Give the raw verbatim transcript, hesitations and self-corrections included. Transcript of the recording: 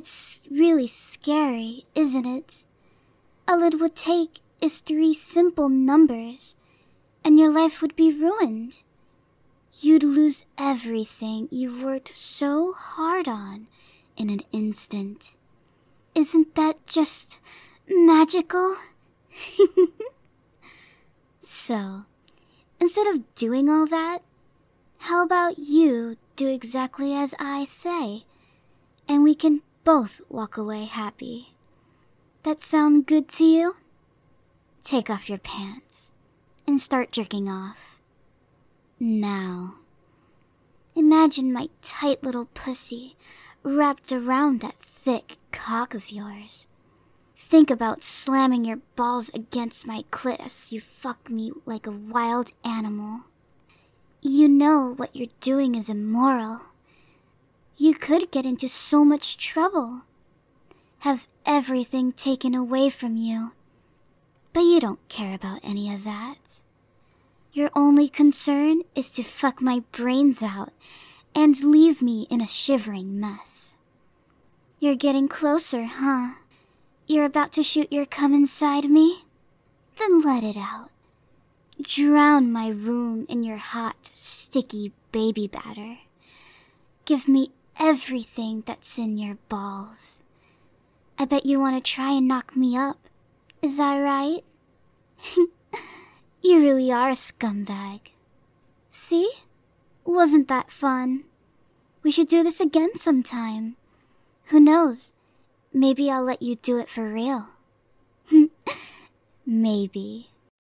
It's really scary, isn't it? All it would take is three simple numbers, and your life would be ruined. You'd lose everything you worked so hard on in an instant. Isn't that just magical? So, instead of doing all that, how about you do exactly as I say, and we can both walk away happy. That sound good to you? Take off your pants and start jerking off. Now, imagine my tight little pussy wrapped around that thick cock of yours. Think about slamming your balls against my clit as you fuck me like a wild animal. You know what you're doing is immoral. You could get into so much trouble. Have everything taken away from you. But you don't care about any of that. Your only concern is to fuck my brains out and leave me in a shivering mess. You're getting closer, huh? You're about to shoot your cum inside me? Then let it out. Drown my room in your hot, sticky baby batter. Give me everything that's in your balls. I bet you want to try and knock me up. Is that right? You really are a scumbag. See? Wasn't that fun? We should do this again sometime. Who knows? Maybe I'll let you do it for real. Maybe.